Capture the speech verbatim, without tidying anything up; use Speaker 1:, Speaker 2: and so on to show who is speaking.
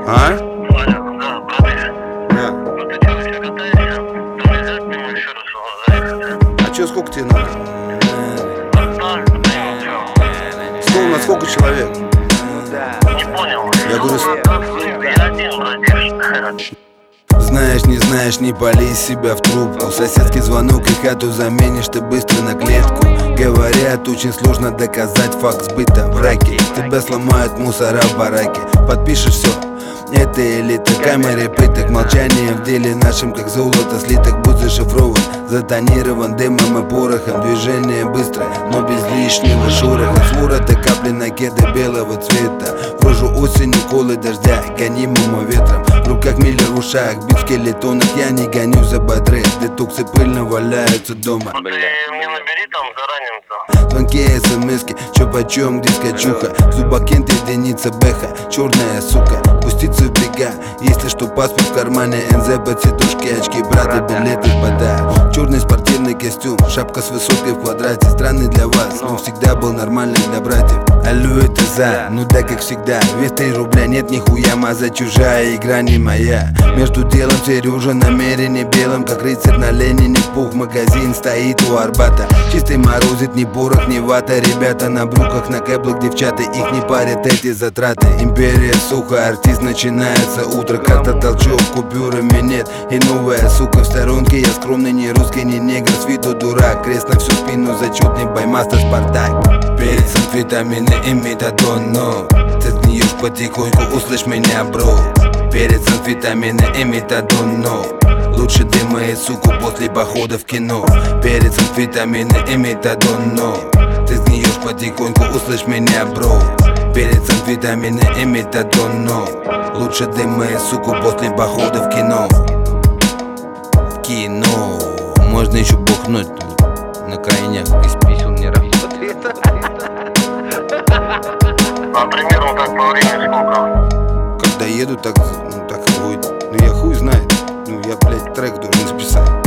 Speaker 1: А?
Speaker 2: Валя, да, братыш.
Speaker 1: Да.
Speaker 2: Ну ты чё, еще катаешься? Ты нельзя к нему еще раз заехать?
Speaker 1: А чё, сколько тебе надо?
Speaker 2: Братан, блин, чё?
Speaker 1: Сколько, на сколько человек?
Speaker 2: Не понял.
Speaker 1: Я говорю,
Speaker 2: Ну, я один, братиш.
Speaker 3: Знаешь, не знаешь, не пали себя в трубку. Соседский звонок и хату заменишь ты быстро на клетку. Говорят, очень сложно доказать факт сбыта в раке. Тебя сломают мусора в бараке. Подпишешь все, это элита, камеры пыток. Молчание в деле нашем, как золото слиток. Будь зашифрован, затонирован дымом и порохом. Движение быстрое, но без лишнего шороха. С ворота капли на кеды белого цвета. В рожу осенью колы дождя, гонимого ветром. В руках миллер, в ушах, бит в скелетонах. Я не гоню за бодры, детоксы пыльно валяются дома.
Speaker 2: Ты мне набери там заранее-то.
Speaker 3: Звонки, смски, чё почем, где скачуха. В зубах кент, единица бэха, черная сука. Пуститься в бега, если что, паспорт в кармане. эн зэ под сидушки, очки, браты, билеты в подарок. Черный спортивный костюм, шапка с высоткой в квадрате. Странный для вас, но всегда был нормальный для братьев. Алло, это за, ну да, как всегда. Вес три рубля, нет нихуя, маза чужая, игра не моя. Между делом Сережа намерение белым, как рыцарь на Ленине. Пух, магазин стоит у Арбата. Чистый морозит, ни порох, ни вата. Ребята на брюках, на кэблах, девчата, их не парят эти затраты. Империя сухо, артист, начинается утро. Как-то толчок, купюрами нет. И новая сука в сторонке, я скромный, не русский, не негр, с виду дурак. Крест на всю спину, зачетный баймастер Спартак. Перед амфетамины и метадон, но ты сгниешь потихоньку, услышь меня, бро. Перед амфетамины и метадон, но лучше дыма и суку после похода в кино. Перед амфетамины и метадон, но ты сгниешь потихоньку, услышь меня, бро. Перед амфетамины и метадон, но лучше дыма и суку после похода в кино. В кино можно еще бухнуть на крайняк из писем не работает.
Speaker 2: А примерно так по времени сколько?
Speaker 3: Когда еду, так, ну, так и будет. Ну я хуй знает. Ну я, блядь, трек должен записать.